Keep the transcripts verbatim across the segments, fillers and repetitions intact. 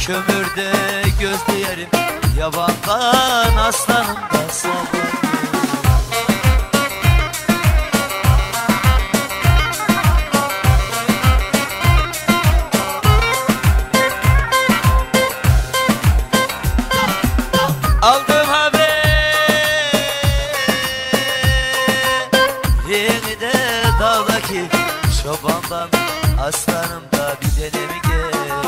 kömürde gözlerim, yaban kan aslanım da sallanıyor. Aldım haberini de dağdaki çobandan, aslanım da bir denemi gel.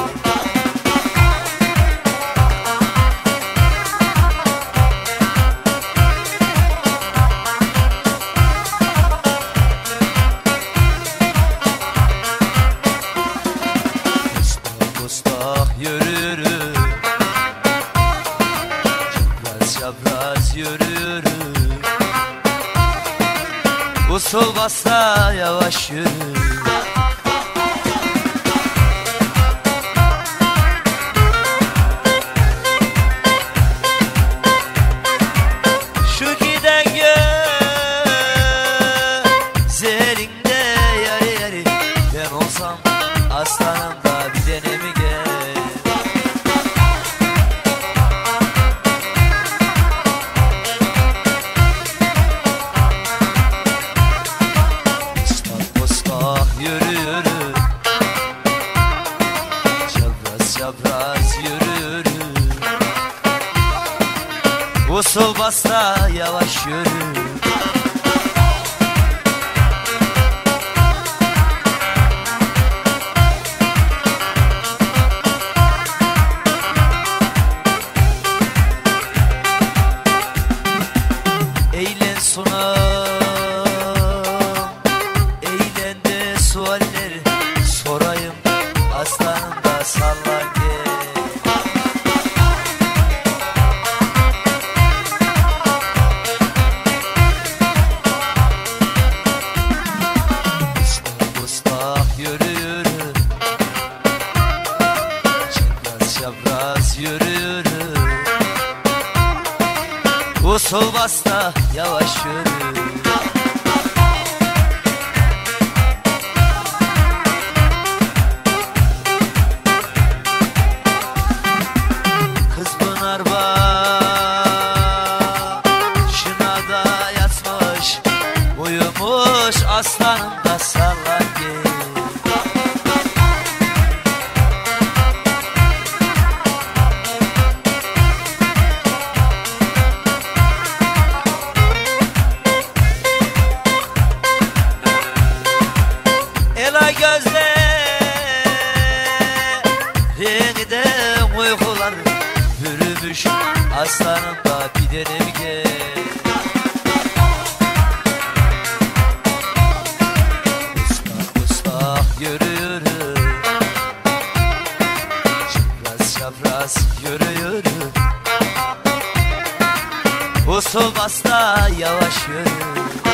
Mustak yürürüm, çapraz çapraz yürürüm, usul basta yavaş yürürüm. Şu giden gözlerinde yarı yarı, ben olsam aslanım da bir denemi gel. Mustak mustak yürürüm, çapraz çapraz yürürüm, usul basta yavaş yürürüm. Eğlen sunam, eğlen de sualler sorayım, aslanım da sallan gel. Mustak mustak yürüyorum, çapraz çapraz yürüyorum, usul basta yavaş yürü. Kız Pınar başına da yatmış, uyumuş, aslanım da sallan gel. Ela gözlerini de uykular bürümüş, aslanım da bir denemi gel. Mustak mustak yürüyorum, çapraz çapraz yürüyorum, usul basta yavaş yürü.